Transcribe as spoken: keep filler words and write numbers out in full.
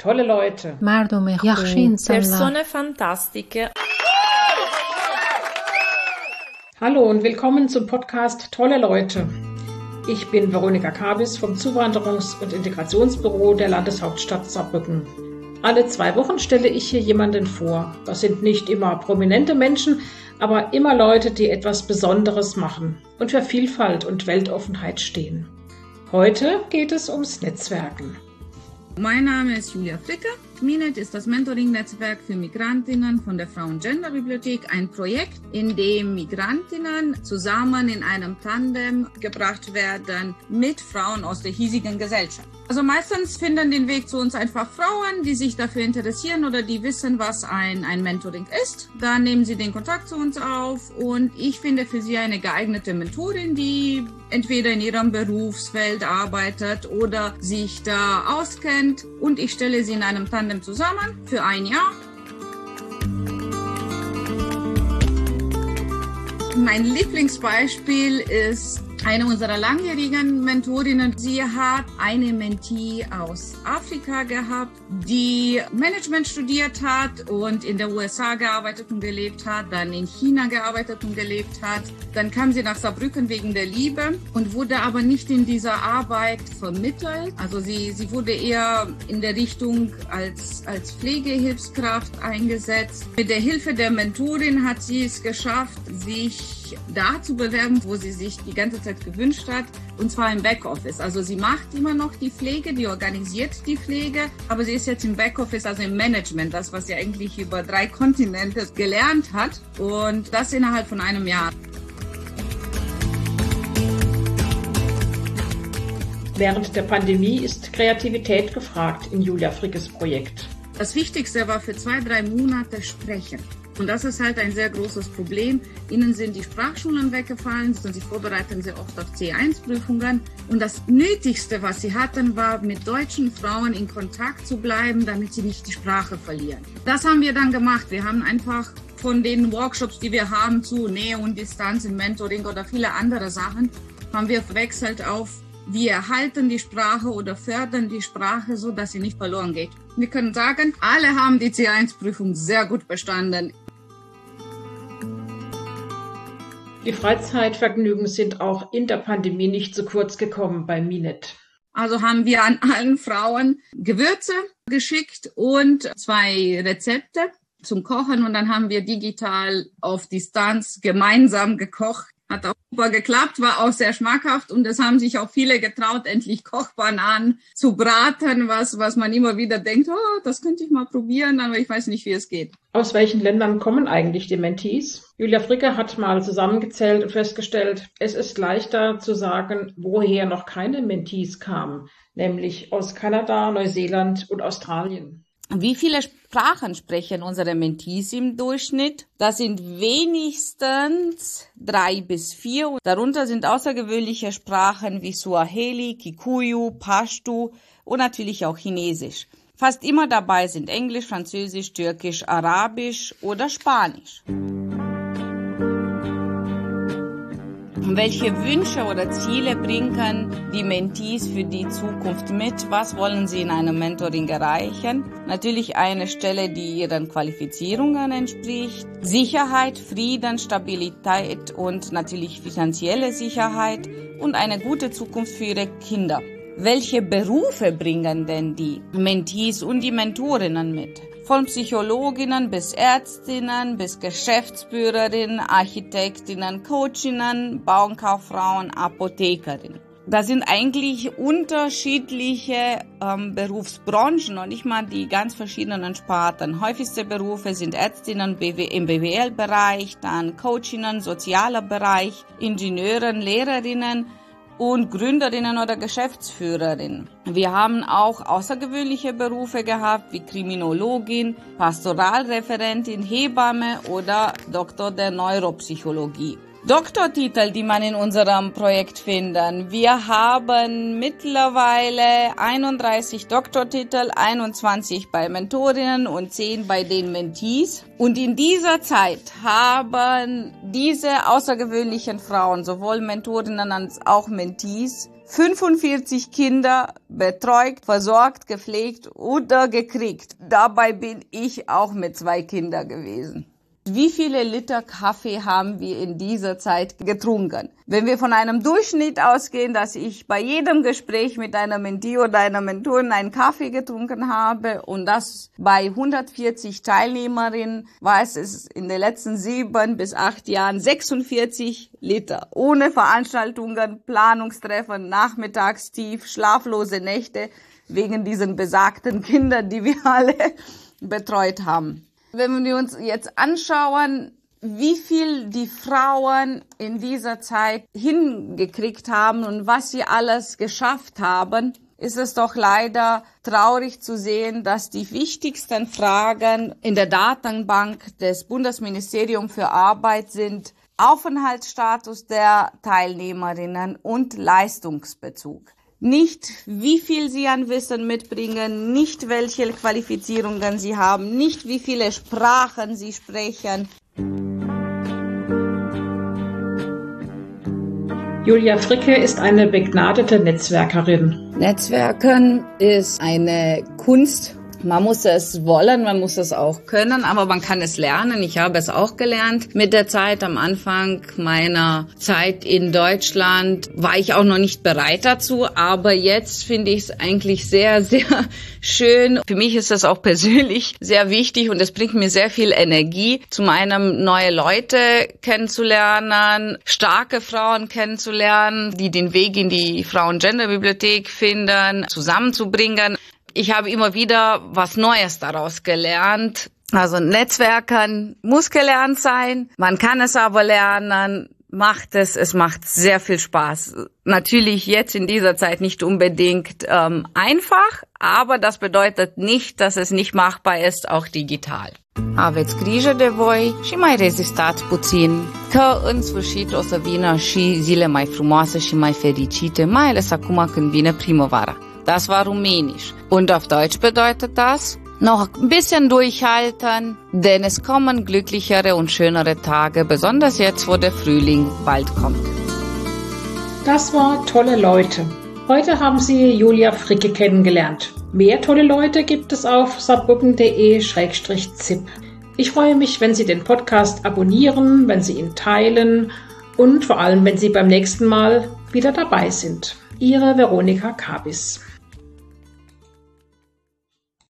tolle Leute, مردم خوب، persone fantastiche. Hallo und willkommen zum Podcast Tolle Leute. Ich bin Veronika Kabis vom Zuwanderungs- und Integrationsbüro der Landeshauptstadt Saarbrücken. Alle zwei Wochen stelle ich hier jemanden vor. Das sind nicht immer prominente Menschen, aber immer Leute, die etwas Besonderes machen und für Vielfalt und Weltoffenheit stehen. Heute geht es ums Netzwerken. Mein Name ist Julia Fricke. Minet ist das Mentoring-Netzwerk für Migrantinnen von der Frauen-Gender-Bibliothek, ein Projekt, in dem Migrantinnen zusammen in einem Tandem gebracht werden mit Frauen aus der hiesigen Gesellschaft. Also meistens finden den Weg zu uns einfach Frauen, die sich dafür interessieren oder die wissen, was ein, ein Mentoring ist. Dann nehmen sie den Kontakt zu uns auf und ich finde für sie eine geeignete Mentorin, die entweder in ihrem Berufsfeld arbeitet oder sich da auskennt, und ich stelle sie in einem Tandem zusammen für ein Jahr. Mein Lieblingsbeispiel ist eine unserer langjährigen Mentorinnen. Sie hat eine Mentee aus Afrika gehabt, die Management studiert hat und in der U S A gearbeitet und gelebt hat, dann in China gearbeitet und gelebt hat. Dann kam sie nach Saarbrücken wegen der Liebe und wurde aber nicht in dieser Arbeit vermittelt. Also sie, sie wurde eher in der Richtung als, als Pflegehilfskraft eingesetzt. Mit der Hilfe der Mentorin hat sie es geschafft, sich da zu bewerben, wo sie sich die ganze Zeit gewünscht hat, und zwar im Backoffice. Also sie macht immer noch die Pflege, die organisiert die Pflege, aber sie ist jetzt im Backoffice, also im Management, das, was sie eigentlich über drei Kontinente gelernt hat, und das innerhalb von einem Jahr. Während der Pandemie ist Kreativität gefragt in Julia Frickes Projekt. Das Wichtigste war für zwei, drei Monate Sprechen. Und das ist halt ein sehr großes Problem. Ihnen sind die Sprachschulen weggefallen und sie vorbereiten sie oft auf C eins Prüfungen. Und das Nötigste, was sie hatten, war, mit deutschen Frauen in Kontakt zu bleiben, damit sie nicht die Sprache verlieren. Das haben wir dann gemacht. Wir haben einfach von den Workshops, die wir haben, zu Nähe und Distanz im Mentoring oder viele andere Sachen, haben wir verwechselt auf: Wir erhalten die Sprache oder fördern die Sprache, so dass sie nicht verloren geht. Wir können sagen, alle haben die C eins Prüfung sehr gut bestanden. Die Freizeitvergnügen sind auch in der Pandemie nicht zu kurz gekommen bei Minet. Also haben wir an allen Frauen Gewürze geschickt und zwei Rezepte zum Kochen, und dann haben wir digital auf Distanz gemeinsam gekocht. Hat auch super geklappt, war auch sehr schmackhaft, und es haben sich auch viele getraut, endlich Kochbananen zu braten, was, was man immer wieder denkt, oh, das könnte ich mal probieren, aber ich weiß nicht, wie es geht. Aus welchen Ländern kommen eigentlich die Mentees? Julia Fricke hat mal zusammengezählt und festgestellt, es ist leichter zu sagen, woher noch keine Mentees kamen, nämlich aus Kanada, Neuseeland und Australien. Wie viele Sprachen sprechen unsere Mentees im Durchschnitt? Das sind wenigstens drei bis vier. Darunter sind außergewöhnliche Sprachen wie Swahili, Kikuyu, Pashto und natürlich auch Chinesisch. Fast immer dabei sind Englisch, Französisch, Türkisch, Arabisch oder Spanisch. Welche Wünsche oder Ziele bringen die Mentees für die Zukunft mit? Was wollen sie in einem Mentoring erreichen? Natürlich eine Stelle, die ihren Qualifizierungen entspricht. Sicherheit, Frieden, Stabilität und natürlich finanzielle Sicherheit und eine gute Zukunft für ihre Kinder. Welche Berufe bringen denn die Mentees und die Mentorinnen mit? Von Psychologinnen bis Ärztinnen, bis Geschäftsführerinnen, Architektinnen, Coachinnen, Bauernkauffrauen, Apothekerinnen. Das sind eigentlich unterschiedliche ähm, Berufsbranchen und nicht mal die ganz verschiedenen Sparten. Häufigste Berufe sind Ärztinnen im B W L-Bereich, dann Coachinnen, sozialer Bereich, Ingenieuren, Lehrerinnen und Gründerinnen oder Geschäftsführerinnen. Wir haben auch außergewöhnliche Berufe gehabt wie Kriminologin, Pastoralreferentin, Hebamme oder Doktor der Neuropsychologie. Doktortitel, die man in unserem Projekt finden. Wir haben mittlerweile einunddreißig Doktortitel, einundzwanzig bei Mentorinnen und zehn bei den Mentees. Und in dieser Zeit haben diese außergewöhnlichen Frauen, sowohl Mentorinnen als auch Mentees, fünfundvierzig Kinder betreut, versorgt, gepflegt oder gekriegt. Dabei bin ich auch mit zwei Kindern gewesen. Wie viele Liter Kaffee haben wir in dieser Zeit getrunken? Wenn wir von einem Durchschnitt ausgehen, dass ich bei jedem Gespräch mit einer Mentee oder einer Mentorin einen Kaffee getrunken habe und das bei hundertvierzig Teilnehmerinnen, war es in den letzten sieben bis acht Jahren sechsundvierzig Liter. Ohne Veranstaltungen, Planungstreffen, Nachmittagstief, schlaflose Nächte wegen diesen besagten Kindern, die wir alle betreut haben. Wenn wir uns jetzt anschauen, wie viel die Frauen in dieser Zeit hingekriegt haben und was sie alles geschafft haben, ist es doch leider traurig zu sehen, dass die wichtigsten Fragen in der Datenbank des Bundesministeriums für Arbeit sind Aufenthaltsstatus der Teilnehmerinnen und Leistungsbezug. Nicht, wie viel sie an Wissen mitbringen, nicht welche Qualifizierungen sie haben, nicht wie viele Sprachen sie sprechen. Julia Fricke ist eine begnadete Netzwerkerin. Netzwerken ist eine Kunst. Man muss es wollen, man muss es auch können, aber man kann es lernen. Ich habe es auch gelernt. Mit der Zeit, am Anfang meiner Zeit in Deutschland, war ich auch noch nicht bereit dazu. Aber jetzt finde ich es eigentlich sehr, sehr schön. Für mich ist es auch persönlich sehr wichtig und es bringt mir sehr viel Energie, zum einen neue Leute kennenzulernen, starke Frauen kennenzulernen, die den Weg in die Frauen-Gender-Bibliothek finden, zusammenzubringen. Ich habe immer wieder was Neues daraus gelernt. Also Netzwerken muss gelernt sein. Man kann es aber lernen. Macht es. Es macht sehr viel Spaß. Natürlich jetzt in dieser Zeit nicht unbedingt ähm, einfach, aber das bedeutet nicht, dass es nicht machbar ist, auch digital. Aveți grijă de voi și mai rezistați puțin, că în sfârșit o să vină și zile mai frumoase și mai fericite, mai ales acum când vine primăvara. Das war Rumänisch. Und auf Deutsch bedeutet das, noch ein bisschen durchhalten, denn es kommen glücklichere und schönere Tage, besonders jetzt, wo der Frühling bald kommt. Das war Tolle Leute. Heute haben Sie Julia Fricke kennengelernt. Mehr tolle Leute gibt es auf saarbrücken punkt de slash zip. Ich freue mich, wenn Sie den Podcast abonnieren, wenn Sie ihn teilen und vor allem, wenn Sie beim nächsten Mal wieder dabei sind. Ihre Veronika Kabis.